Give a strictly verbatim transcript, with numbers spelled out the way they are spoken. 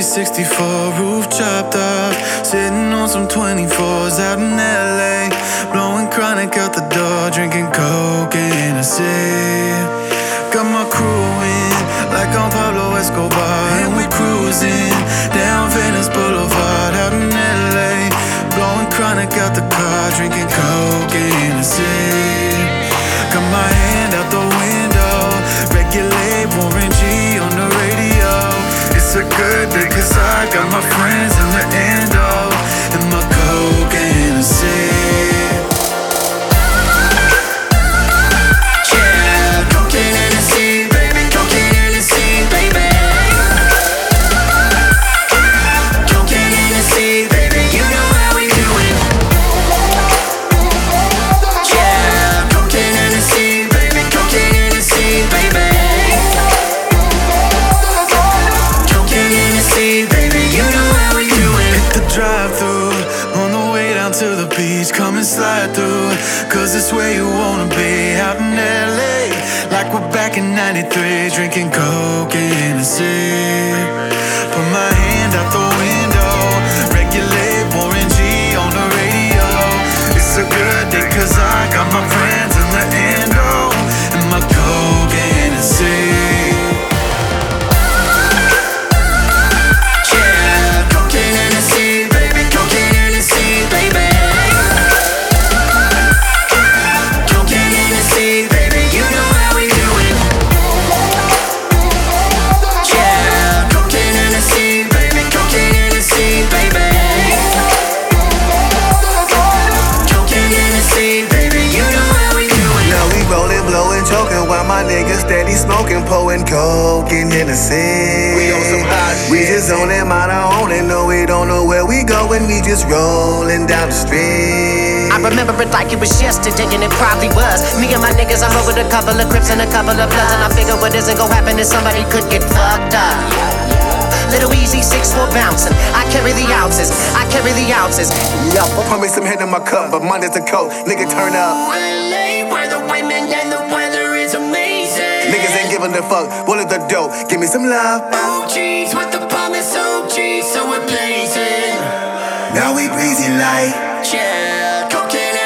three sixty-four, roof chopped up. Sitting on some twenty-fours out in L A. Blowing chronic out the door, drinking coke in a sip. Got my crew in, like on Pablo Escobar. And we cruising down Venice Boulevard out in L A. Blowing chronic out the car, drinking coke in a sip. Got my hand out the window, regulate Warren G on the radio. It's a good day cause I got my friends in the endo, and my coke in a sip. Yeah, coke in a sip, baby, coke in a sip, baby. Coke in a sip, baby, you know how we do it. Yeah, coke in a sip, baby, coke in a sip, baby. Baby, you know how we do it. Hit the drive-thru on the way down to the beach. Come and slide through, cause it's where you wanna be. Out in L A, like we're back in ninety-three. Drinking coke in a sip. Put my hand out the window, regulate Warren G on the radio. It's a good day cause I got my friends in the endo, and my coke in a sip. Steady smoking, pouring coke in Hennessy. We on some hot shit. We just own it, mind our own it. No, we don't know where we going. We just rolling down the street. I remember it like it was yesterday, and it probably was. Me and my niggas, I'm over a couple of Crips and a couple of Bloods, and I figure what isn't gonna happen is somebody could get fucked up. Little Easy, six four bouncing. I carry the ounces, I carry the ounces. Yo, pour me some hit in my cup, but mine is a coke. Nigga, turn up. L A, where the women and the weather is amazing. Niggas ain't giving a fuck. What is the dope? Give me some love. O Gs with the promise, O Gs, so we're blazing. Now we breezy like. Yeah, cocaine.